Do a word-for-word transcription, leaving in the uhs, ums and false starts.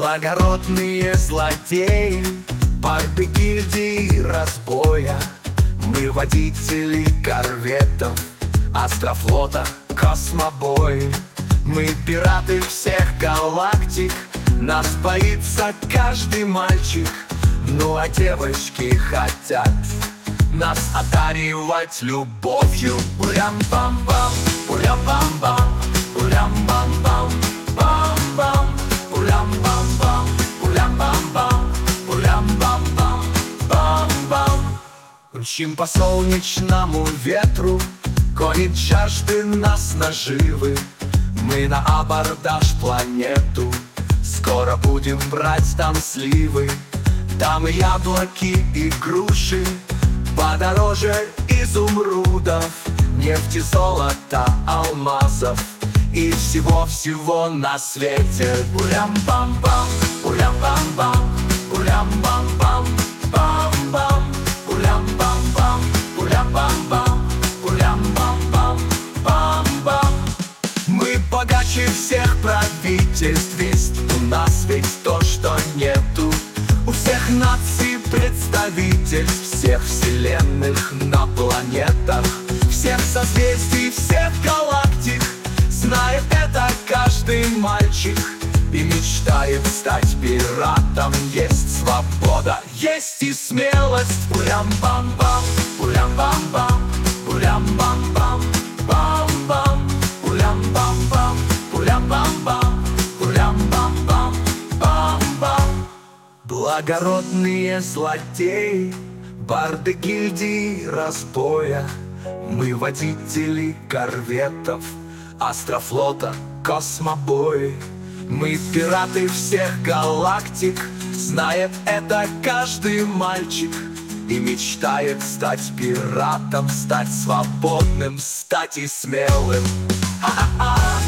Благородные злодеи, барды гильдии разбоя. Мы водители корветов, астрофлота, космобои. Мы пираты всех галактик, нас боится каждый мальчик. Ну а девочки хотят нас одаривать любовью. Пулям-пам-пам, пулям-пам-пам, пулям-пам-пам, пам-пам, пулям-пам-пам, пулям-пам-пам, пулям-пам-пам, пам-пам. Мчим по солнечному ветру, гонит жажды нас наживы. Мы на абордаж планету, скоро будем брать там сливы. Там и яблоки, и груши, подороже изумрудов, нефти, золота, алмазов и всего-всего на свете. Пулям-пам-пам, пулям-пам-пам, пулям-пам-пам, пам-пам, пулям-пам-пам, пулям-пам-пам, пулям-пам-пам, пам-пам. Мы богаче всех правительств, у нас ведь то, что нету. У всех наций представительств, всех вселенных на планетах, всех созвездий, всех галактик. Знает это каждый мальчик и мечтает стать пиратом. Есть свобода, есть и смелость. Пулям-пам-пам, пулям-пам-пам, пулям-пам-пам, пам-пам, пулям-пам-пам, пулям-пам-пам, пулям-пам-пам, пам-пам. Благородные злодеи, барды гильдии разбоя. Мы водители корветов, астрофлота, космобои. Мы пираты всех галактик, знает это каждый мальчик и мечтает стать пиратом, стать свободным, стать и смелым. Ха-ха-ха.